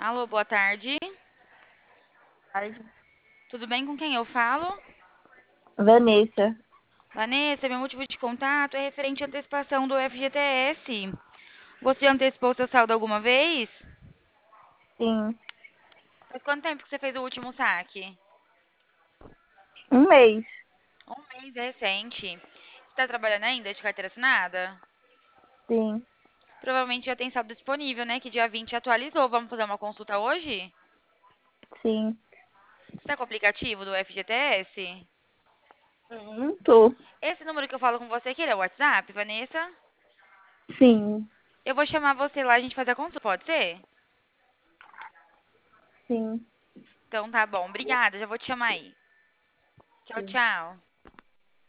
Alô, boa tarde. Tarde. Tudo bem com quem eu falo? Vanessa, Vanessa, meu motivo de contato é referente à antecipação do FGTS. Você antecipou seu saldo alguma vez? sim, Faz quanto tempo que você fez o último saque? um mês, Um mês, é recente. Você está trabalhando ainda de carteira assinada? sim, Provavelmente já tem saldo disponível, né? Que dia 20 atualizou. Vamos fazer uma consulta hoje? sim. Você está com o aplicativo do FGTS? Tô, Esse número que eu falo com você aqui é o WhatsApp, Vanessa? sim, Eu vou chamar você lá e a gente fazer a consulta, pode ser? sim, Então tá bom, obrigada, já vou te chamar aí. Tchau, sim. tchau.